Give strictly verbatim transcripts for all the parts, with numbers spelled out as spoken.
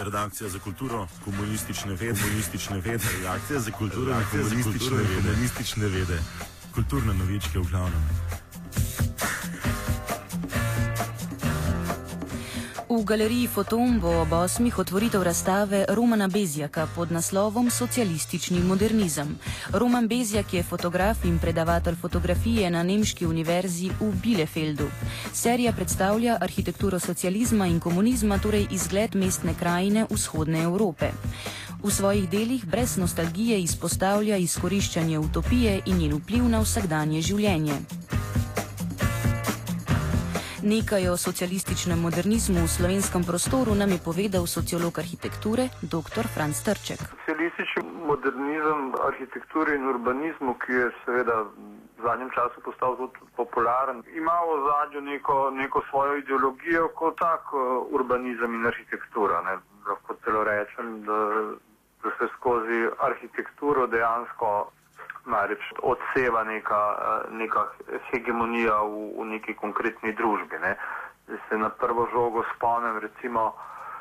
redakcija za kulturo, komunistične vede, komunistične vede, redakcija za kulturo, komunistične vede, komunistične vede, kulturne novičke v glavnem. V galeriji Foton bo ob osmih otvoritev razstave Romana Bezjaka pod naslovom Socialistični modernizem. Roman Bezjak je fotograf in predavatelj fotografije na nemški univerzi v Bielefeldu. Serija predstavlja arhitekturo socializma in komunizma, torej izgled mestne krajine vzhodne Evrope. V svojih delih brez nostalgije izpostavlja izkoriščanje utopije in njen vpliv na vsakdanje življenje. Nekaj o socialističnem modernizmu v slovenskem prostoru nam je povedal sociolog arhitekture dr. Franc Trček. Socialistični modernizem v arhitekturi in urbanizmu, ki je seveda v zadnjem času postal tudi popularen, ima v ozadju neko, neko svojo ideologijo kot tak urbanizem in arhitektura. Ne. Lahko celo rečem, da, da se skozi arhitekturo dejansko najreč odseva neka, neka hegemonija v, v neki konkretni družbi. Ne. Se na prvo žogo spomnim recimo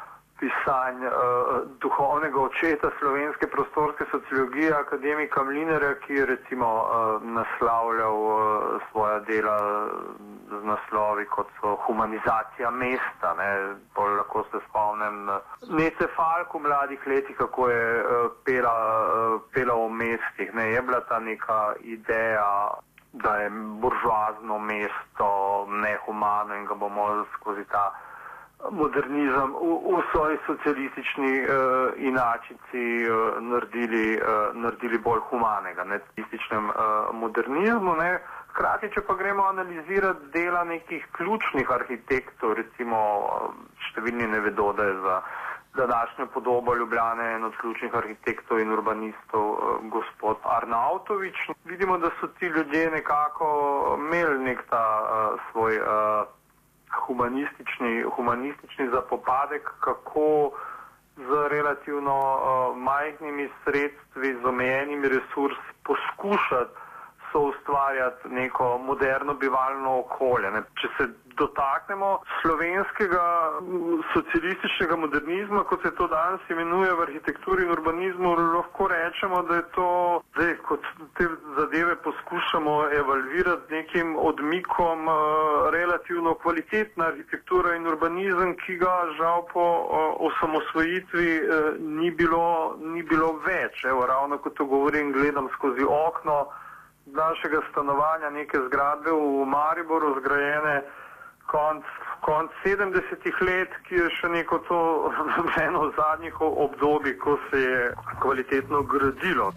pisanj uh, duhovnega očeta slovenske prostorske sociologije, akademika Mlinerja, ki je recimo uh, naslavljal uh, svoja dela z naslovi, kot so humanizacija mesta. Ne. Bolj lahko se spomnim uh, Nece Falk v mladih letih, kako je uh, pela, uh, pela o mestih. Ne. Je bila ta neka ideja, da je buržoazno mesto nehumano in ga bomo skozi ta modernizem v, v svoji socialistični uh, inačici uh, naredili, uh, naredili bolj humanega, ne, socialističnem uh, modernizmu. Ne. Hkrati, če pa gremo analizirati dela nekih ključnih arhitektov, recimo številni ne vedo, da je za današnjo podobo Ljubljane en od ključnih arhitektov in urbanistov uh, gospod Arnautovič. Vidimo, da so ti ljudje nekako imeli nek ta uh, svoj uh, humanistični, humanistični zapopadek, kako z relativno uh, majhnimi sredstvi, z omejenimi resursi poskušati soustvarjati neko moderno bivalno okolje. Ne. Če se dotaknemo slovenskega socialističnega modernizma, kot se to danes imenuje v arhitekturi in urbanizmu, lahko rečemo, da je to, zdaj, kot te zadeve poskušamo evalvirati nekim odmikom, uh, relativno kvalitetna arhitektura in urbanizem, ki ga žal po uh, osamosvojitvi uh, ni bilo, ni bilo več. Evo, ravno kot to govorim, gledam skozi okno našega stanovanja, neke zgradbe v Mariboru, zgrajene konc, konc sedemdesetih let, ki je še neko to eno zadnjih obdobij, ko se je kvalitetno gradilo.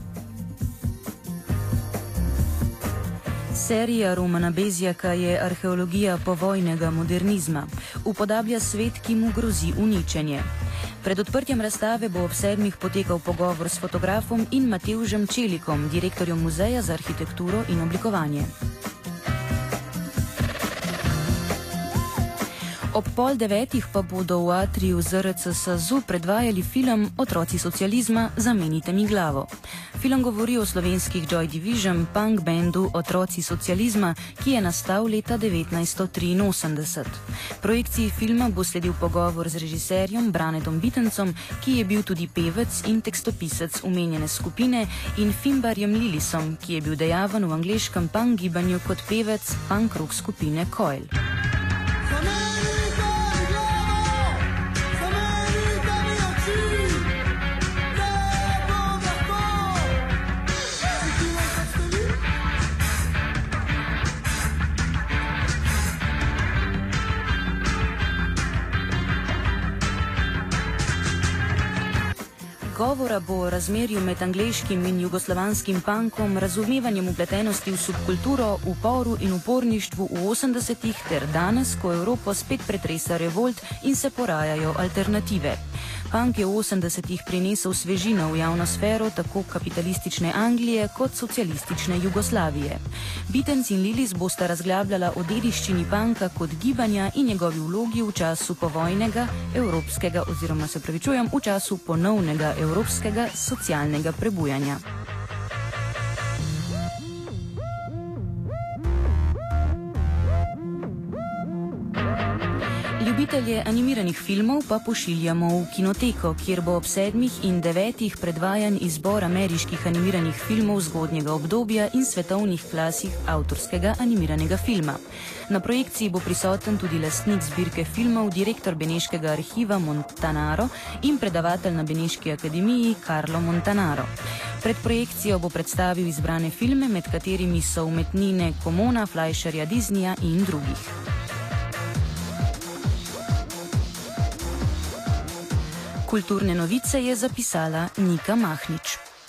Serija Romana Bezjaka je arheologija povojnega modernizma. Upodablja svet, ki mu grozi uničenje. Pred odprtjem razstave bo ob sedmih potekal pogovor s fotografom in Matevžem Čelikom, direktorjem Muzeja za arhitekturo in oblikovanje. Ob pol devetih pa bodo v atriju Z R C S A Z U predvajali film Otroci socializma, zamenite mi glavo. Film govori o slovenskih Joy Division punk bandu Otroci socializma, ki je nastal leta devetnajststo triinosemdeset. Projekciji filma bo sledil pogovor z režiserjem Branetom Bitencom, ki je bil tudi pevec in tekstopisec omenjene skupine, in Finbarjem Lilisom, ki je bil dejaven v angleškem punk gibanju kot pevec punk rock skupine Coil. Govora bo o razmerju med angleškim in jugoslovanskim punkom, razumevanjem vpletenosti v subkulturo, uporu in uporništvu v osemdesetih ter danes, ko Evropo spet pretresa revolt in se porajajo alternative. Punk je v osemdesetih prinesel svežino v javno sfero tako kapitalistične Anglije kot socialistične Jugoslavije. Bitenc in Lilis bosta razglabljala o dediščini punka kot gibanja in njegovi vlogi v času povojnega, evropskega oziroma se pravičujem, v času ponovnega evropskega socialnega prebujanja. Ljubitelje animiranih filmov pa pošiljamo v kinoteko, kjer bo ob sedmih in devetih predvajan izbor ameriških animiranih filmov zgodnjega obdobja in svetovnih klasik avtorskega animiranega filma. Na projekciji bo prisoten tudi lastnik zbirke filmov, direktor Beneškega arhiva Montanaro in predavatelj na Beneški akademiji Carlo Montanaro. Pred projekcijo bo predstavil izbrane filme, med katerimi so umetnine Komona, Fleischerja, Disneyja in drugih. Kulturne novice je zapisala Nika Mahnič.